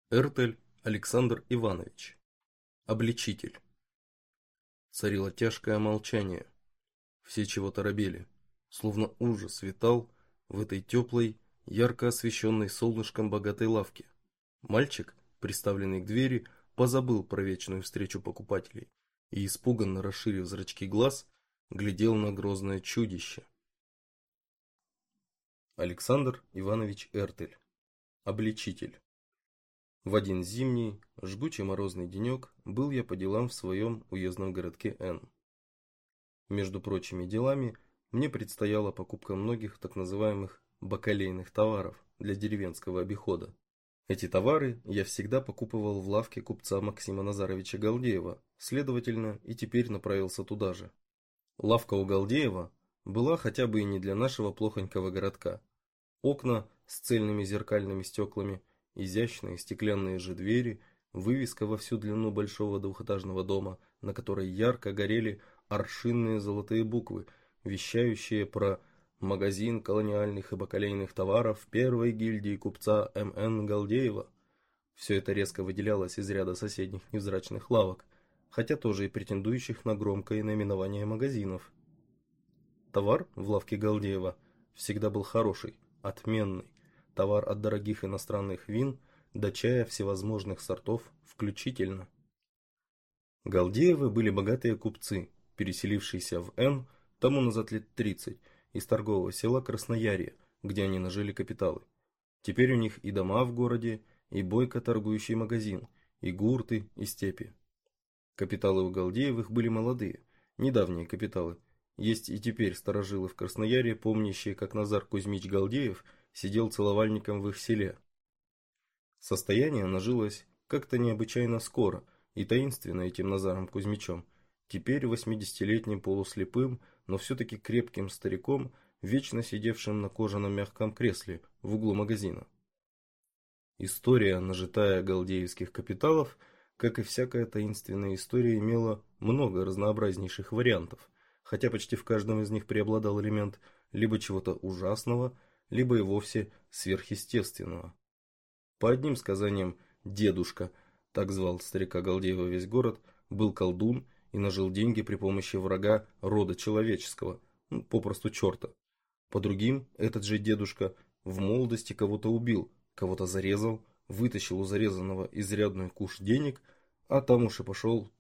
Эртель Александр Иванович. Обличитель. Царило тяжкое молчание. Все чего-то робели, словно ужас витал в этой теплой, ярко освещенной солнышком богатой лавке. Мальчик, приставленный к двери, позабыл про вечную встречу покупателей и, испуганно расширив зрачки глаз, глядел на грозное чудище. Александр Иванович Эртель. Обличитель. В один зимний, жгучий морозный денек был я по делам в своем уездном городке Н. Между прочими делами, мне предстояла покупка многих так называемых бакалейных товаров для деревенского обихода. Эти товары я всегда покупывал в лавке купца Максима Назаровича Галдеева, следовательно, и теперь направился туда же. Лавка у Галдеева была хотя бы и не для нашего плохонького городка. Окна с цельными зеркальными стеклами, изящные стеклянные же двери, вывеска во всю длину большого двухэтажного дома, на которой ярко горели аршинные золотые буквы, вещающие про магазин колониальных и бакалейных товаров первой гильдии купца М.Н. Галдеева. Все это резко выделялось из ряда соседних невзрачных лавок, хотя тоже и претендующих на громкое наименование магазинов. Товар в лавке Галдеева всегда был хороший, отменный. Товар от дорогих иностранных вин до чая всевозможных сортов включительно. Галдеевы были богатые купцы, переселившиеся в Н тому назад лет 30 из торгового села Красноярье, где они нажили капиталы. Теперь у них и дома в городе, и бойко торгующий магазин, и гурты, и степи. Капиталы у Галдеевых были молодые, недавние капиталы. Есть и теперь старожилы в Красноярье, помнящие, как Назар Кузьмич Галдеев сидел целовальником в их селе. Состояние нажилось как-то необычайно скоро и таинственно этим Назаром Кузьмичем, теперь 80-летним полуслепым, но все-таки крепким стариком, вечно сидевшим на кожаном мягком кресле в углу магазина. История, нажитая галдеевских капиталов, как и всякая таинственная история, имела много разнообразнейших вариантов, хотя почти в каждом из них преобладал элемент либо чего-то ужасного, либо и вовсе сверхъестественного. По одним сказаниям, дедушка, так звал старика Галдеева весь город, был колдун и нажил деньги при помощи врага рода человеческого, попросту черта. По другим, этот же дедушка в молодости кого-то убил, кого-то зарезал, вытащил у зарезанного изрядную куш денег, а там уж и пошел.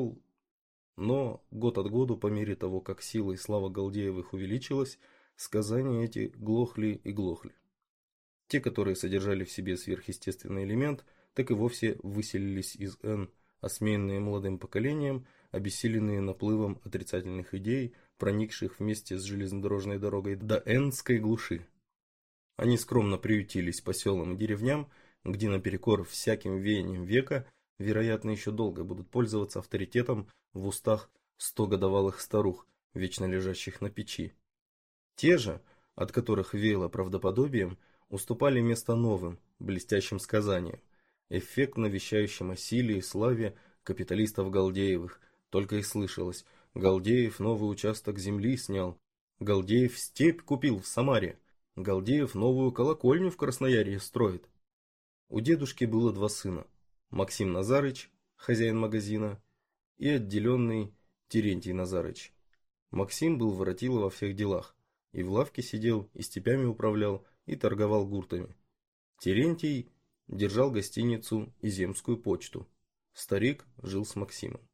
Но год от году, по мере того, как сила и слава Галдеевых увеличилась, сказания эти глохли и глохли. Те, которые содержали в себе сверхъестественный элемент, так и вовсе выселились из Н, осмеянные молодым поколением, обессиленные наплывом отрицательных идей, проникших вместе с железнодорожной дорогой до Энской глуши. Они скромно приютились по селам и деревням, где наперекор всяким веяниям века, вероятно, еще долго будут пользоваться авторитетом в устах 100-годовалых старух, вечно лежащих на печи. Те же, от которых веяло правдоподобием, уступали место новым, блестящим сказаниям, эффектно вещающим о силе и славе капиталистов Галдеевых. Только и слышалось: Галдеев новый участок земли снял, Галдеев степь купил в Самаре, Галдеев новую колокольню в Красноярье строит. У дедушки было два сына: Максим Назарыч, хозяин магазина, и отделенный Терентий Назарыч. Максим был воротило во всех делах, и в лавке сидел, и степями управлял, и торговал гуртами. Терентий держал гостиницу и земскую почту. Старик жил с Максимом.